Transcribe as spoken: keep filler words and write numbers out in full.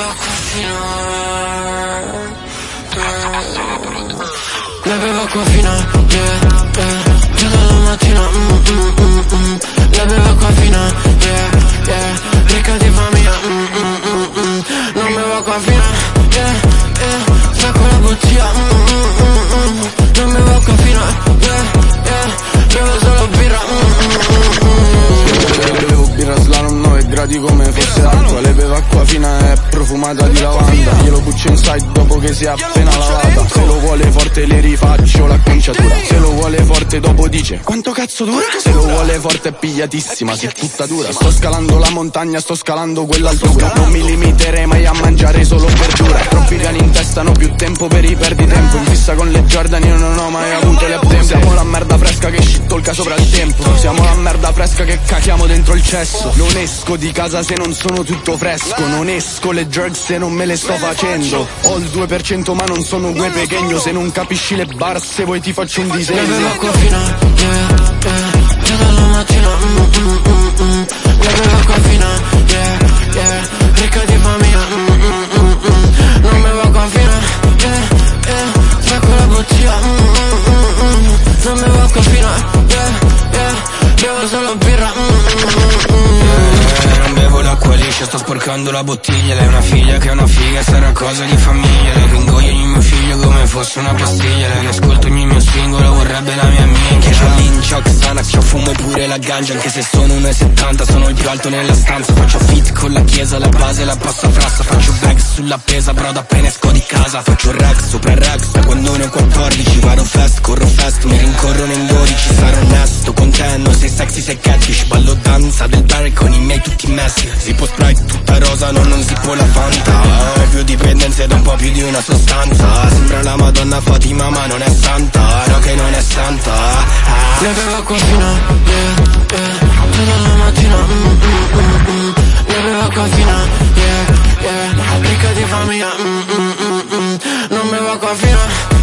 Ne bevo acqua fino a, yeah, yeah. Già dalla mattina, mm, mm, mm, mm. Ne bevo acqua fino a, yeah, yeah. Ricca di famiglia, mm, mm, mm, mm. Non bevo acqua fino a, yeah, yeah. Stacco la bottiglia, mm, mm, mm, mm. Non bevo acqua fino a, yeah, yeah. Bevo solo birra, mm, mm, mm. Bevo birra slalom nove gradi come fosse acqua. Le bevo acqua fina e profumata di lavanda. Glielo buccio inside dopo che si è appena lavata. Se lo vuole forte le rifaccio l'acconciatura. Se lo vuole forte dopo dice quanto cazzo dura. Se lo vuole forte è pigliatissima, si è tutta dura. Sto scalando la montagna, sto scalando quell'altura. Non mi limiterei mai a mangiare solo verdura. Troppi piani in testa, non ho più tempo per i perditempo. In fissa con le Jordan io non ho mai avuto le tempo. Siamo la merda fresca che scittolca sopra il tempo. Siamo la merda fresca che cachiamo dentro il cesso. Non esco di casa se non sono tutto fresco. Non esco le drugs se non me le sto facendo. Ho il due per cento ma non sono gue pechegno. Se non capisci le bar se vuoi ti faccio un disegno. Ne bevo acqua fino a, yeah, yeah. Già dalla mattina, mm, mm, mm, mm. Ne bevo acqua fino a, yeah, yeah. Ricca di famiglia, mm, mm, mm, mm. Non bevo acqua fino a, yeah, yeah. Stacco la bottiglia, mm, mm, mm, mm. Non bevo acqua fino a, yeah, yeah. Bevo solo birra, mm, mm, mm, yeah, non bevo l'acqua liscia, sto sporcando la bottiglia. Lei è una figlia che è una figa, sarà cosa di famiglia. Lei che ingoia ogni mio figlio come fosse una pastiglia. Lei che ascolta ogni mio singolo, vorrebbe la mia minchia. C'ho l'incioc, Xanax, c'ho fumo e pure la ganja. Anche se sono uno e settanta, sono il più alto nella stanza. Faccio fit con la chiesa, la base la passa frassa. Faccio bag sulla pesa, brodo appena esco di casa. Faccio rex, sopra rex, da quando ne ho quattordici. Vado fast, corro fast, mi rincorrono in dodici. Sarò onesto con te, non sei sexy, sei catfish. Ballo danza del bar con i miei tutti messi. Zippo Sprite tutta rosa, no, non zippo la Fanta. Ho più dipendenze da un po' più di una sostanza. Sembra la Madonna Fatima ma non è santa. No che non è santa, ah. Ne bevo acqua fino a, yeah, yeah. Già dalla mattina, mm, mm, mm, mm. Ne bevo acqua fino a, yeah, yeah. Ricca di famiglia, mm, mm, mm, mm. Non bevo acqua fino a